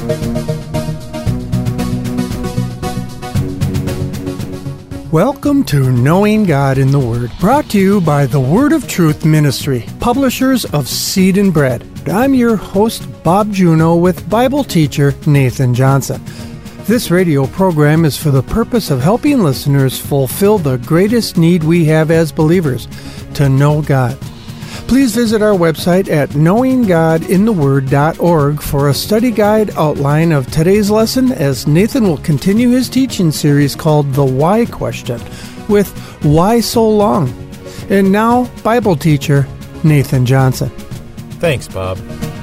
Welcome to Knowing God in the Word, brought to you by the Word of Truth Ministry, publishers of Seed and Bread. I'm your host, Bob Juneau, with Bible teacher Nathan Johnson. This radio program is for the purpose of helping listeners fulfill the greatest need we have as believers, to know God. Please visit our website at knowinggodintheword.org for a study guide outline of today's lesson as Nathan will continue his teaching series called The Why Question with Why So Long? And now, Bible teacher Nathan Johnson. Thanks, Bob.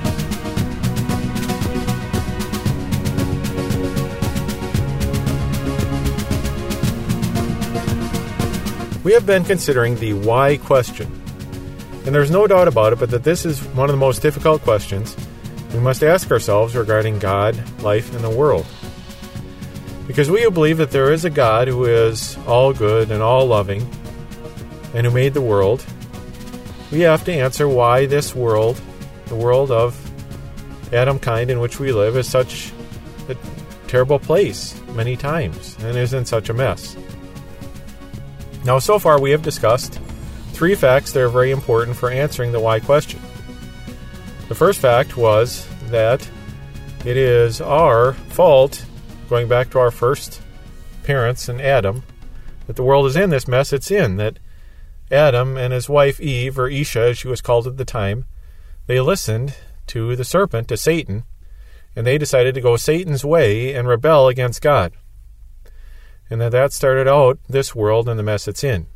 We have been considering the why question. And there's no doubt about it, but that this is one of the most difficult questions we must ask ourselves regarding God, life, and the world. Because we believe that there is a God who is all good and all loving, and who made the world, we have to answer why this world, the world of Adamkind in which we live, is such a terrible place many times, and is in such a mess. Now, so far we have discussed 3 facts that are very important for answering the why question. The first fact was that it is our fault, going back to our first parents and Adam, that the world is in this mess it's in, that Adam and his wife Eve, or Isha as she was called at the time, they listened to the serpent, to Satan, and they decided to go Satan's way and rebel against God. And that started out this world and the mess it's in.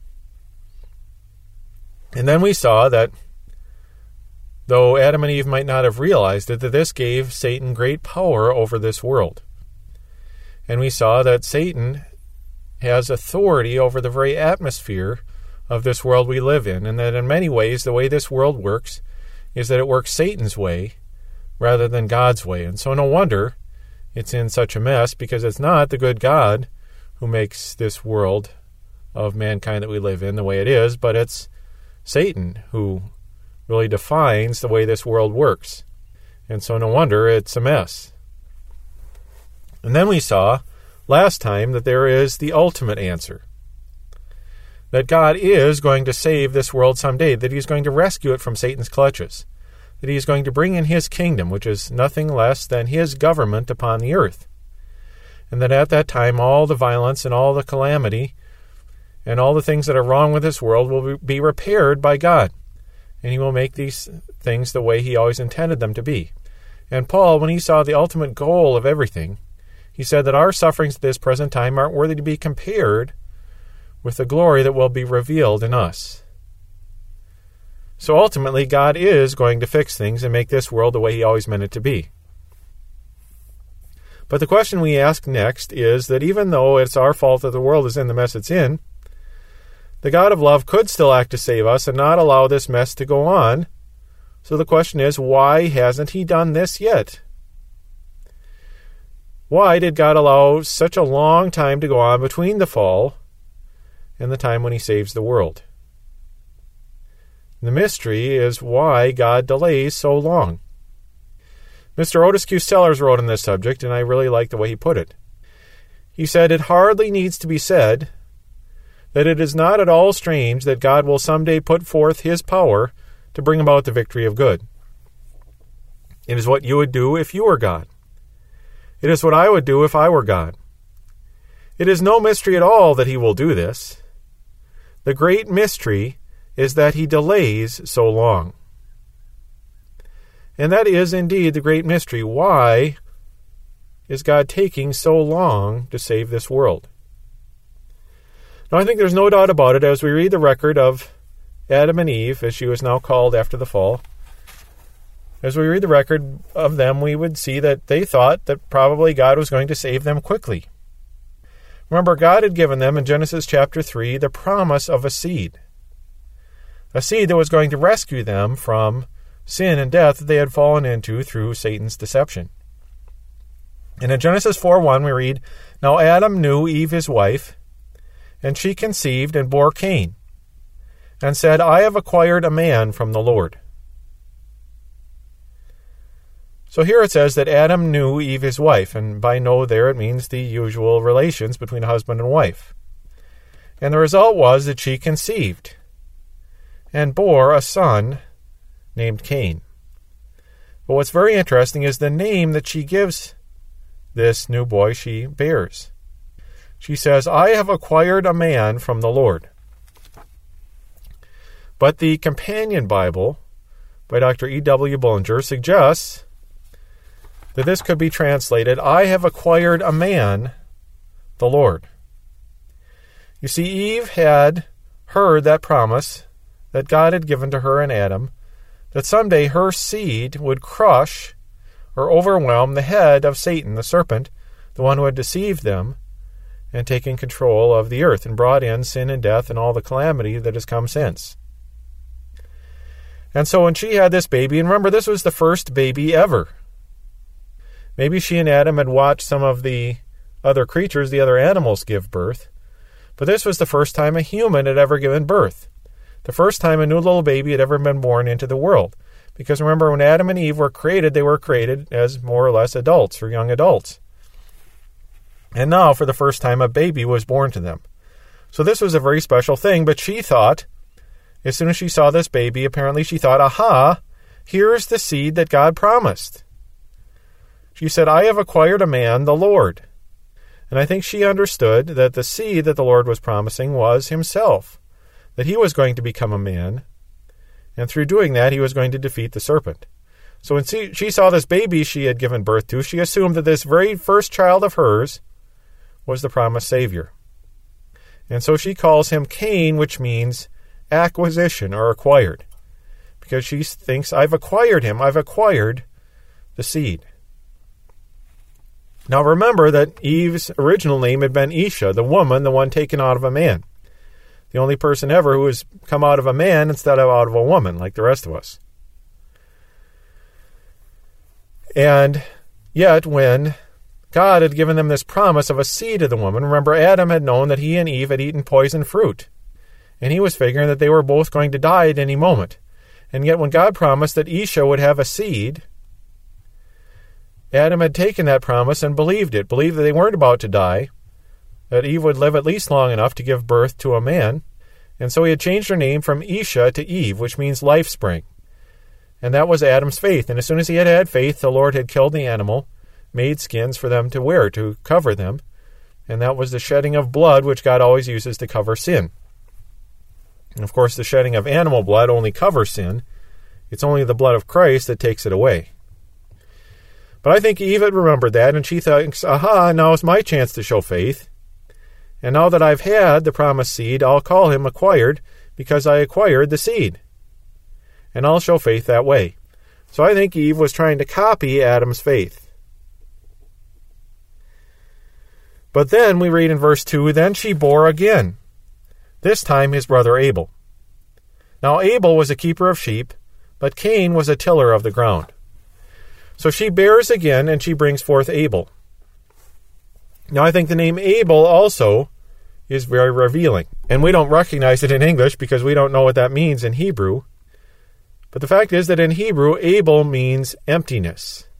And then we saw that, though Adam and Eve might not have realized it, that this gave Satan great power over this world. And we saw that Satan has authority over the very atmosphere of this world we live in, and that in many ways the way this world works is that it works Satan's way rather than God's way. And so no wonder it's in such a mess, because it's not the good God who makes this world of mankind that we live in the way it is, but it's Satan who really defines the way this world works. And so no wonder it's a mess. And then we saw last time that there is the ultimate answer. That God is going to save this world someday, that He's going to rescue it from Satan's clutches, that He is going to bring in His kingdom, which is nothing less than His government upon the earth. And that at that time all the violence and all the calamity and all the things that are wrong with this world will be repaired by God. And He will make these things the way He always intended them to be. And Paul, when he saw the ultimate goal of everything, he said that our sufferings at this present time aren't worthy to be compared with the glory that will be revealed in us. So ultimately, God is going to fix things and make this world the way He always meant it to be. But the question we ask next is that even though it's our fault that the world is in the mess it's in, the God of love could still act to save us and not allow this mess to go on. So the question is, why hasn't He done this yet? Why did God allow such a long time to go on between the fall and the time when He saves the world? The mystery is why God delays so long. Mr. Otis Q. Sellers wrote on this subject, and I really like the way he put it. He said, "It hardly needs to be said that it is not at all strange that God will someday put forth His power to bring about the victory of good. It is what you would do if you were God. It is what I would do if I were God. It is no mystery at all that He will do this. The great mystery is that He delays so long." And that is indeed the great mystery. Why is God taking so long to save this world? Now, I think there's no doubt about it as we read the record of Adam and Eve, as she was now called after the fall. As we read the record of them, we would see that they thought that probably God was going to save them quickly. Remember, God had given them in Genesis chapter 3 the promise of a seed that was going to rescue them from sin and death that they had fallen into through Satan's deception. And in Genesis 4:1 we read, "Now Adam knew Eve his wife, and she conceived and bore Cain, and said, I have acquired a man from the Lord." So here it says that Adam knew Eve his wife, and by know there it means the usual relations between husband and wife. And the result was that she conceived and bore a son named Cain. But what's very interesting is the name that she gives this new boy she bears. She says, I have acquired a man from the Lord. But the Companion Bible by Dr. E.W. Bullinger suggests that this could be translated, I have acquired a man, the Lord. You see, Eve had heard that promise that God had given to her and Adam, that someday her seed would crush or overwhelm the head of Satan, the serpent, the one who had deceived them and taken control of the earth and brought in sin and death and all the calamity that has come since. And so when she had this baby, and remember, this was the first baby ever. Maybe she and Adam had watched some of the other creatures, the other animals, give birth, but this was the first time a human had ever given birth. The first time a new little baby had ever been born into the world. Because remember, when Adam and Eve were created, they were created as more or less adults, or young adults. And now, for the first time, a baby was born to them. So this was a very special thing, but she thought, as soon as she saw this baby, apparently she thought, aha, here's the seed that God promised. She said, I have acquired a man, the Lord. And I think she understood that the seed that the Lord was promising was himself, that he was going to become a man, and through doing that, he was going to defeat the serpent. So when she saw this baby she had given birth to, she assumed that this very first child of hers was the promised Savior. And so she calls him Cain, which means acquisition or acquired, because she thinks, I've acquired him, I've acquired the seed. Now remember that Eve's original name had been Isha, the woman, the one taken out of a man. The only person ever who has come out of a man instead of out of a woman, like the rest of us. And yet, when God had given them this promise of a seed of the woman, remember, Adam had known that he and Eve had eaten poison fruit. And he was figuring that they were both going to die at any moment. And yet, when God promised that Isha would have a seed, Adam had taken that promise and believed it, believed that they weren't about to die, that Eve would live at least long enough to give birth to a man. And so he had changed her name from Isha to Eve, which means life spring. And that was Adam's faith. And as soon as he had had faith, the Lord had killed the animal, made skins for them to wear, to cover them. And that was the shedding of blood, which God always uses to cover sin. And of course, the shedding of animal blood only covers sin. It's only the blood of Christ that takes it away. But I think Eve had remembered that, and she thinks, aha, now is my chance to show faith. And now that I've had the promised seed, I'll call him acquired, because I acquired the seed. And I'll show faith that way. So I think Eve was trying to copy Adam's faith. But then we read in verse 2, then she bore again, this time his brother Abel. Now Abel was a keeper of sheep, but Cain was a tiller of the ground. So she bears again, and she brings forth Abel. Now, I think the name Abel also is very revealing. And we don't recognize it in English because we don't know what that means in Hebrew. But the fact is that in Hebrew, Abel means emptiness.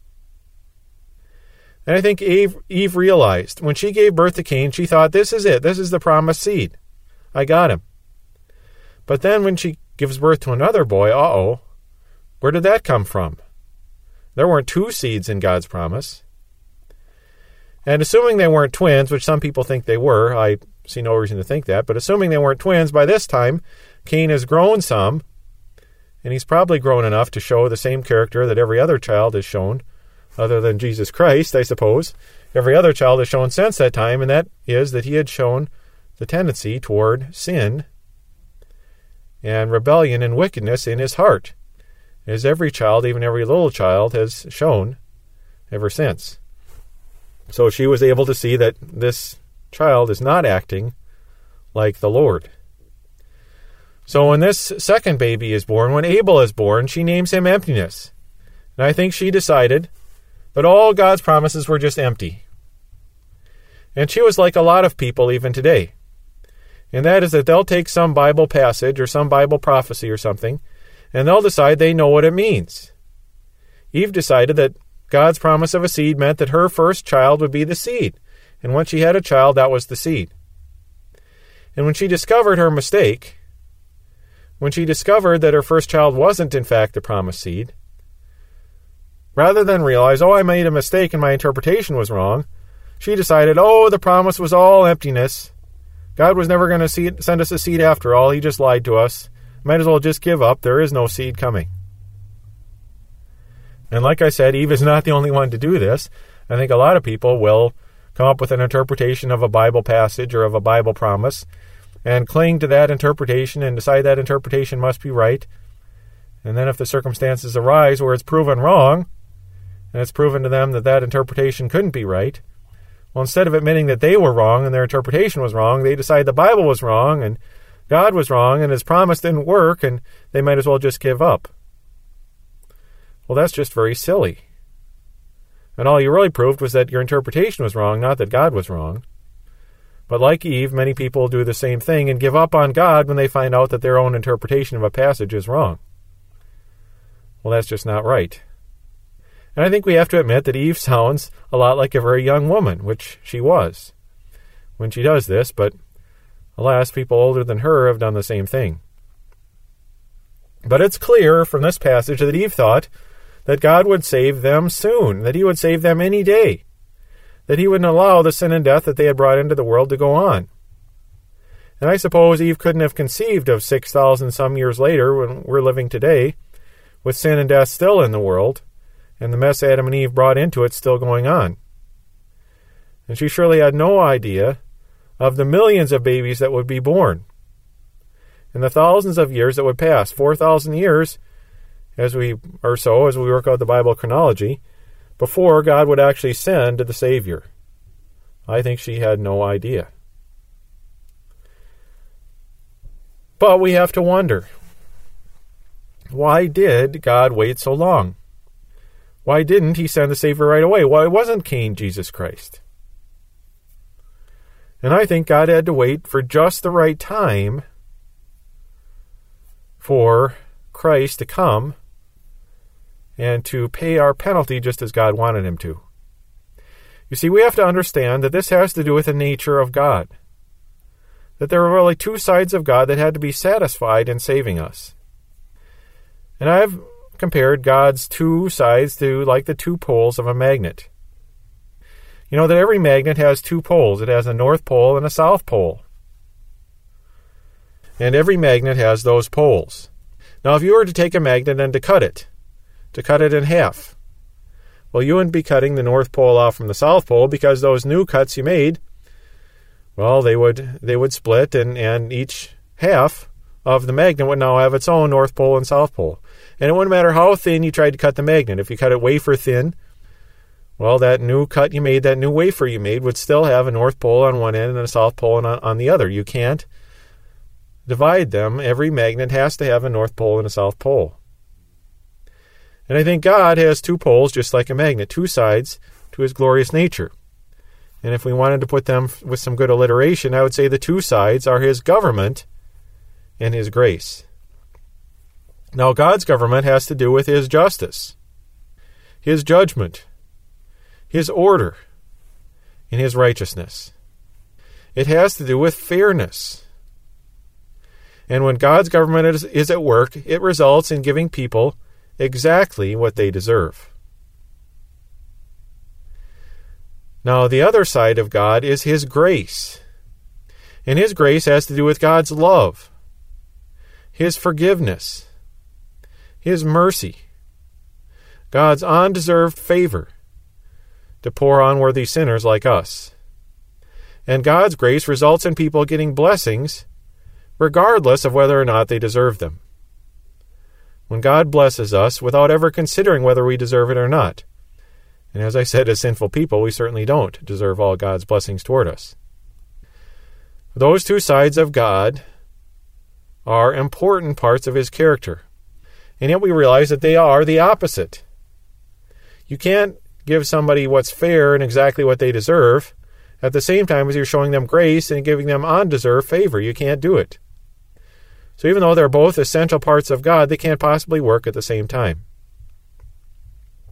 And I think Eve realized when she gave birth to Cain, she thought, this is it. This is the promised seed. I got him. But then when she gives birth to another boy, where did that come from? There weren't two seeds in God's promise. And assuming they weren't twins, which some people think they were, I see no reason to think that, but assuming they weren't twins, by this time, Cain has grown some, and he's probably grown enough to show the same character that every other child has shown, other than Jesus Christ, I suppose. Every other child has shown since that time, and that is that he had shown the tendency toward sin and rebellion and wickedness in his heart, as every child, even every little child, has shown ever since. So she was able to see that this child is not acting like the Lord. So when this second baby is born, when Abel is born, she names him Emptiness. And I think she decided that all God's promises were just empty. And she was like a lot of people even today. And that is that they'll take some Bible passage or some Bible prophecy or something, and they'll decide they know what it means. Eve decided that God's promise of a seed meant that her first child would be the seed. And once she had a child, that was the seed. And when she discovered her mistake, when she discovered that her first child wasn't in fact the promised seed, rather than realize, I made a mistake and my interpretation was wrong, she decided, the promise was all emptiness. God was never going to send us a seed after all. He just lied to us. Might as well just give up. There is no seed coming. And like I said, Eve is not the only one to do this. I think a lot of people will come up with an interpretation of a Bible passage or of a Bible promise and cling to that interpretation and decide that interpretation must be right. And then if the circumstances arise where it's proven wrong, and it's proven to them that that interpretation couldn't be right, well, instead of admitting that they were wrong and their interpretation was wrong, they decide the Bible was wrong and God was wrong and His promise didn't work and they might as well just give up. Well, that's just very silly. And all you really proved was that your interpretation was wrong, not that God was wrong. But like Eve, many people do the same thing and give up on God when they find out that their own interpretation of a passage is wrong. Well, that's just not right. And I think we have to admit that Eve sounds a lot like a very young woman, which she was when she does this, but alas, people older than her have done the same thing. But it's clear from this passage that Eve thought that God would save them soon, that He would save them any day, that He wouldn't allow the sin and death that they had brought into the world to go on. And I suppose Eve couldn't have conceived of 6,000 some years later, when we're living today, with sin and death still in the world, and the mess Adam and Eve brought into it still going on. And she surely had no idea of the millions of babies that would be born, and the thousands of years that would pass, 4,000 years, as we work out the Bible chronology, before God would actually send the Savior. I think she had no idea. But we have to wonder, why did God wait so long? Why didn't He send the Savior right away? Why wasn't Cain Jesus Christ? And I think God had to wait for just the right time for Christ to come and to pay our penalty just as God wanted Him to. You see, we have to understand that this has to do with the nature of God. That there were really two sides of God that had to be satisfied in saving us. And I've compared God's two sides to like the two poles of a magnet. You know that every magnet has two poles. It has a north pole and a south pole. And every magnet has those poles. Now, if you were to take a magnet and to cut it in half, well, you wouldn't be cutting the north pole off from the south pole, because those new cuts you made, well, they would split, and each half of the magnet would now have its own north pole and south pole. And it wouldn't matter how thin you tried to cut the magnet. If you cut it wafer thin, well, that new cut you made, that new wafer you made, would still have a north pole on one end and a south pole on the other. You can't divide them. Every magnet has to have a north pole and a south pole. And I think God has two poles, just like a magnet, two sides to His glorious nature. And if we wanted to put them with some good alliteration, I would say the two sides are His government and His grace. Now, God's government has to do with His justice, His judgment, His order, and His righteousness. It has to do with fairness. And when God's government is at work, it results in giving people exactly what they deserve. Now, the other side of God is His grace. And His grace has to do with God's love, His forgiveness, His mercy, God's undeserved favor to pour on worthy sinners like us. And God's grace results in people getting blessings regardless of whether or not they deserve them. When God blesses us without ever considering whether we deserve it or not. And as I said, as sinful people, we certainly don't deserve all God's blessings toward us. Those two sides of God are important parts of His character. And yet we realize that they are the opposite. You can't give somebody what's fair and exactly what they deserve at the same time as you're showing them grace and giving them undeserved favor. You can't do it. So even though they're both essential parts of God, they can't possibly work at the same time.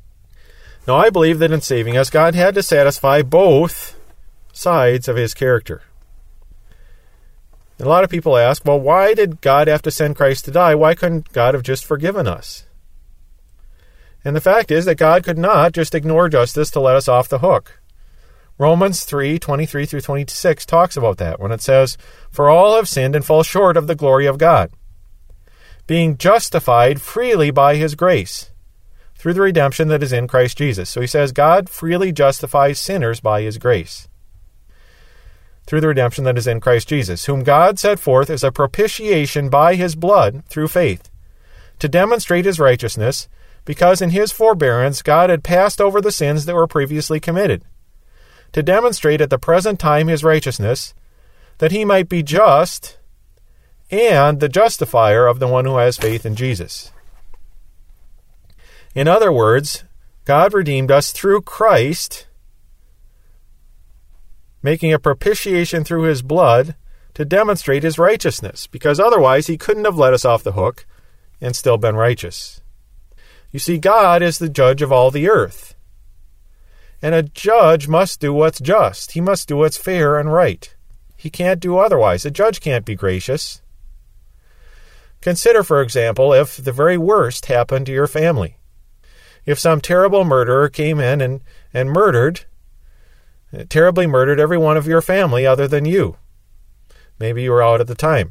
Now, I believe that in saving us, God had to satisfy both sides of his character. And a lot of people ask, well, why did God have to send Christ to die? Why couldn't God have just forgiven us? And the fact is that God could not just ignore justice to let us off the hook. Romans 3:23-26 talks about that when it says, "For all have sinned and fall short of the glory of God, being justified freely by his grace, through the redemption that is in Christ Jesus." So he says God freely justifies sinners by his grace, through the redemption that is in Christ Jesus, whom God set forth as a propitiation by his blood through faith, to demonstrate his righteousness, because in his forbearance God had passed over the sins that were previously committed, to demonstrate at the present time his righteousness, that he might be just and the justifier of the one who has faith in Jesus. In other words, God redeemed us through Christ, making a propitiation through his blood to demonstrate his righteousness, because otherwise he couldn't have let us off the hook and still been righteous. You see, God is the judge of all the earth. And a judge must do what's just. He must do what's fair and right. He can't do otherwise. A judge can't be gracious. Consider, for example, if the very worst happened to your family. If some terrible murderer came in and terribly murdered every one of your family other than you. Maybe you were out at the time.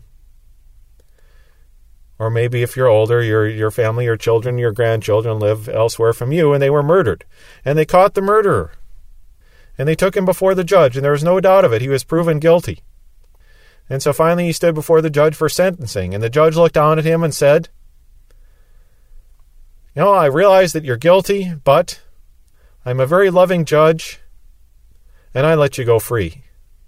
Or maybe if you're older, your family, your children, your grandchildren live elsewhere from you, and they were murdered. And they caught the murderer. And they took him before the judge, and there was no doubt of it. He was proven guilty. And so finally he stood before the judge for sentencing, and the judge looked down at him and said, I realize that you're guilty, but I'm a very loving judge, and I let you go free.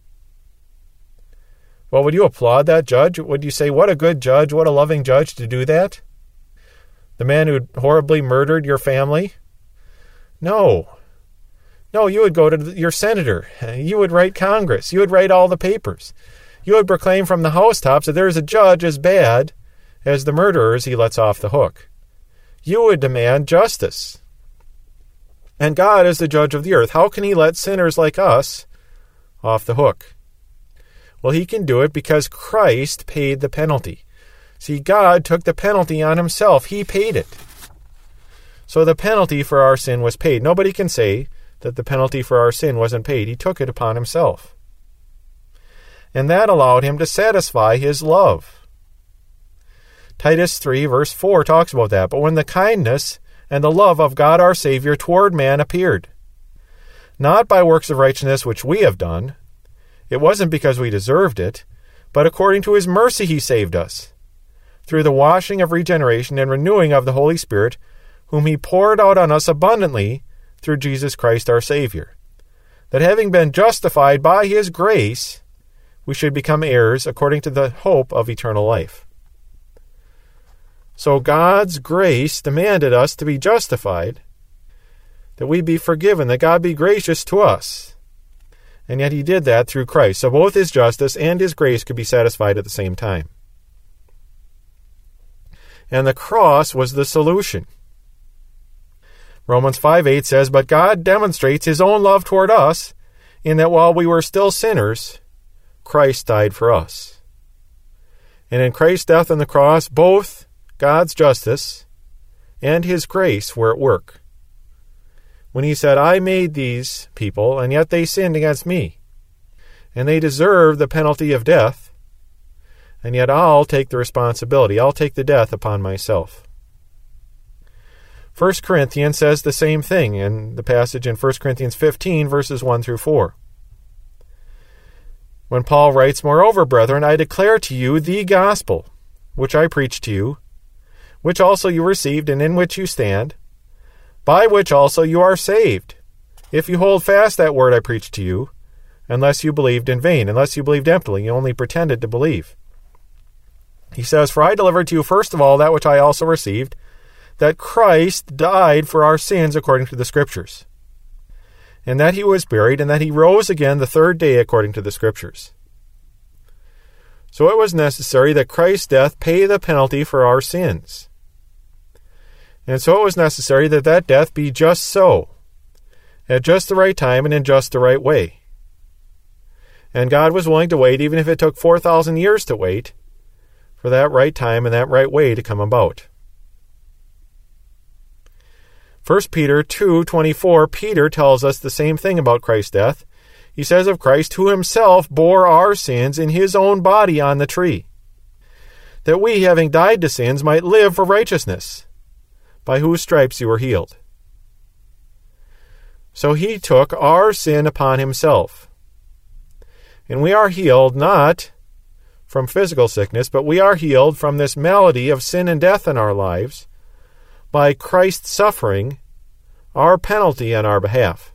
Well, would you applaud that judge? Would you say, what a good judge, what a loving judge to do that? The man who horribly murdered your family? No, you would go to your senator. You would write Congress. You would write all the papers. You would proclaim from the housetops that there is a judge as bad as the murderers he lets off the hook. You would demand justice. And God is the judge of the earth. How can he let sinners like us off the hook? Well, he can do it because Christ paid the penalty. See, God took the penalty on himself. He paid it. So the penalty for our sin was paid. Nobody can say that the penalty for our sin wasn't paid. He took it upon himself. And that allowed him to satisfy his love. Titus 3 verse 4 talks about that. But when the kindness and the love of God our Savior toward man appeared, not by works of righteousness which we have done, it wasn't because we deserved it, but according to his mercy he saved us, through the washing of regeneration and renewing of the Holy Spirit, whom he poured out on us abundantly through Jesus Christ our Savior, that having been justified by his grace, we should become heirs according to the hope of eternal life. So God's grace demanded us to be justified, that we be forgiven, that God be gracious to us. And yet he did that through Christ. So both his justice and his grace could be satisfied at the same time. And the cross was the solution. Romans 5:8 says, "But God demonstrates his own love toward us, in that while we were still sinners, Christ died for us." And in Christ's death on the cross, both God's justice and his grace were at work. When he said, I made these people, and yet they sinned against me, and they deserve the penalty of death, and yet I'll take the responsibility. I'll take the death upon myself. 1 Corinthians says the same thing in the passage in 1 Corinthians 15, verses 1 through 4. When Paul writes, "Moreover, brethren, I declare to you the gospel, which I preached to you, which also you received, and in which you stand, by which also you are saved, if you hold fast that word I preached to you, unless you believed in vain," unless you believed emptily, you only pretended to believe. He says, "For I delivered to you first of all that which I also received, that Christ died for our sins according to the Scriptures, and that he was buried, and that he rose again the third day according to the Scriptures." So it was necessary that Christ's death pay the penalty for our sins. And so it was necessary that that death be just so, at just the right time and in just the right way. And God was willing to wait, even if it took 4,000 years to wait, for that right time and that right way to come about. 1 Peter 2:24, Peter tells us the same thing about Christ's death. He says of Christ, who himself bore our sins in his own body on the tree, that we, having died to sins, might live for righteousness, by whose stripes you were healed. So he took our sin upon himself. And we are healed not from physical sickness, but we are healed from this malady of sin and death in our lives by Christ suffering our penalty on our behalf.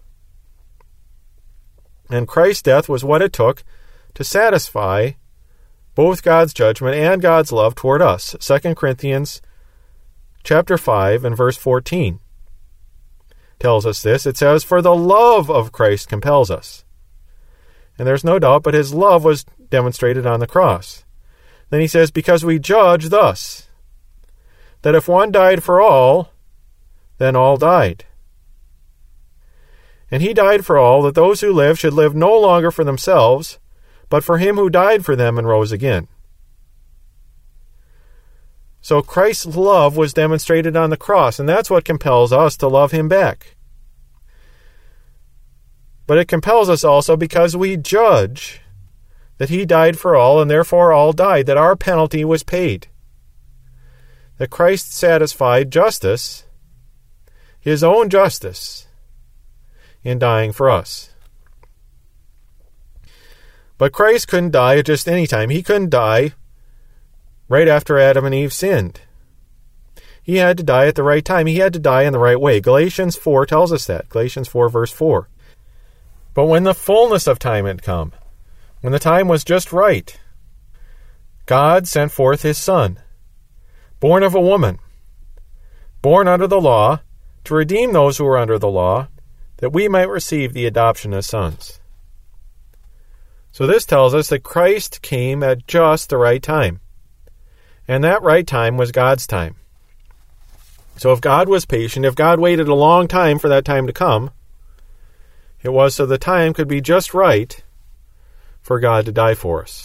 And Christ's death was what it took to satisfy both God's judgment and God's love toward us. 2 Corinthians chapter 5 and verse 14 tells us this. It says, "For the love of Christ compels us." And there's no doubt, but his love was demonstrated on the cross. Then he says, "Because we judge thus, that if one died for all, then all died. And he died for all, that those who live should live no longer for themselves, but for him who died for them and rose again." So Christ's love was demonstrated on the cross, and that's what compels us to love him back. But it compels us also because we judge that he died for all, and therefore all died, that our penalty was paid. That Christ satisfied justice, his own justice, in dying for us. But Christ couldn't die at just any time. He couldn't die right after Adam and Eve sinned. He had to die at the right time. He had to die in the right way. Galatians 4 tells us that. Galatians 4 verse 4. But when the fullness of time had come, when the time was just right, God sent forth his Son, born of a woman, born under the law, to redeem those who were under the law, that we might receive the adoption as sons. So this tells us that Christ came at just the right time. And that right time was God's time. So if God was patient, if God waited a long time for that time to come, it was so the time could be just right for God to die for us.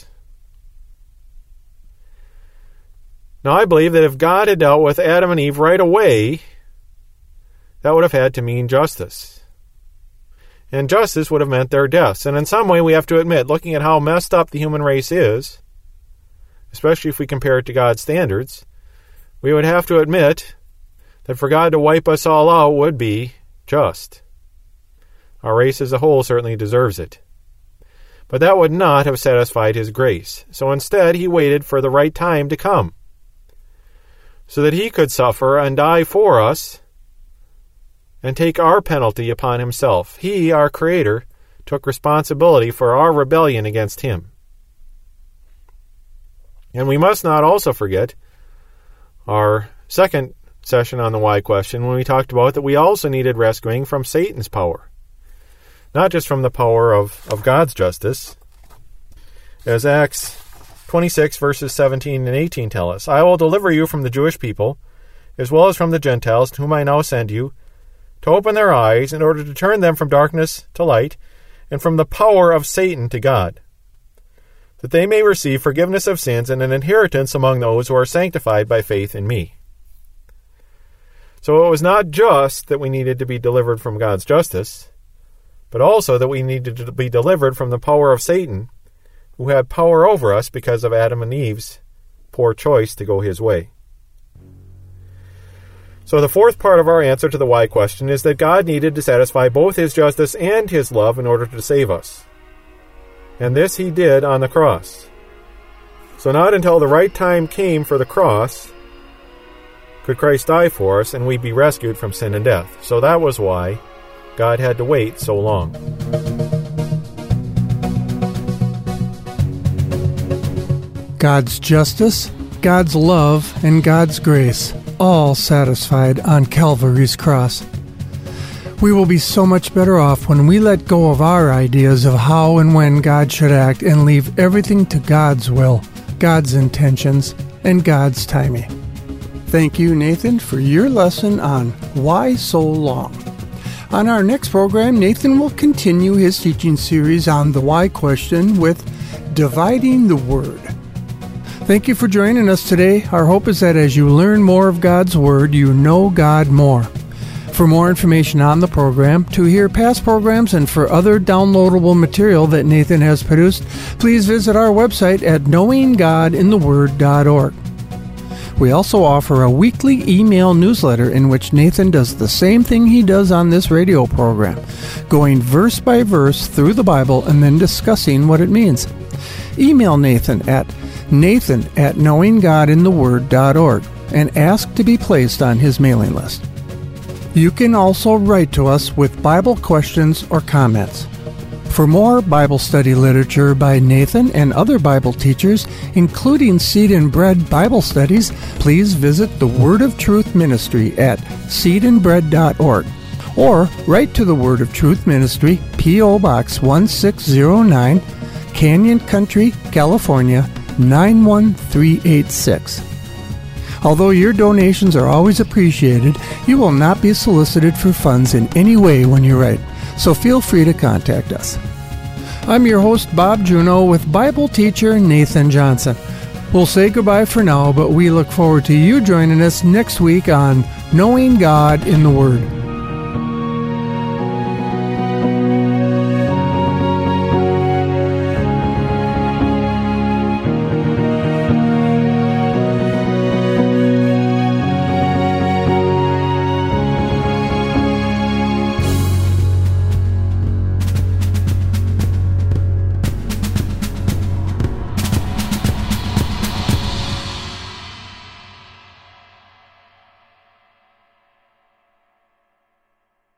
Now I believe that if God had dealt with Adam and Eve right away, that would have had to mean justice. And justice would have meant their deaths. And in some way we have to admit, looking at how messed up the human race is, especially if we compare it to God's standards, we would have to admit that for God to wipe us all out would be just. Our race as a whole certainly deserves it. But that would not have satisfied his grace. So instead, he waited for the right time to come, so that he could suffer and die for us and take our penalty upon himself. He, our Creator, took responsibility for our rebellion against him. And we must not also forget our second session on the why question, when we talked about that we also needed rescuing from Satan's power. Not just from the power of God's justice. As Acts 26 verses 17 and 18 tell us, "I will deliver you from the Jewish people, as well as from the Gentiles, to whom I now send you, to open their eyes, in order to turn them from darkness to light, and from the power of Satan to God, that they may receive forgiveness of sins and an inheritance among those who are sanctified by faith in me." So it was not just that we needed to be delivered from God's justice, but also that we needed to be delivered from the power of Satan, who had power over us because of Adam and Eve's poor choice to go his way. So the fourth part of our answer to the why question is that God needed to satisfy both his justice and his love in order to save us. And this he did on the cross. So not until the right time came for the cross could Christ die for us and we'd be rescued from sin and death. So that was why God had to wait so long. God's justice, God's love, and God's grace, all satisfied on Calvary's cross. We will be so much better off when we let go of our ideas of how and when God should act and leave everything to God's will, God's intentions, and God's timing. Thank you, Nathan, for your lesson on Why So Long? On our next program, Nathan will continue his teaching series on the why question with Dividing the Word. Thank you for joining us today. Our hope is that as you learn more of God's Word, you know God more. For more information on the program, to hear past programs, and for other downloadable material that Nathan has produced, please visit our website at knowinggodintheword.org. We also offer a weekly email newsletter in which Nathan does the same thing he does on this radio program, going verse by verse through the Bible and then discussing what it means. Email Nathan at knowinggodintheword.org and ask to be placed on his mailing list. You can also write to us with Bible questions or comments. For more Bible study literature by Nathan and other Bible teachers, including Seed and Bread Bible studies, please visit the Word of Truth Ministry at seedandbread.org or write to the Word of Truth Ministry, P.O. Box 1609, Canyon Country, California, 91386. Although your donations are always appreciated, you will not be solicited for funds in any way when you write, so feel free to contact us. I'm your host, Bob Juneau, with Bible teacher Nathan Johnson. We'll say goodbye for now, but we look forward to you joining us next week on Knowing God in the Word.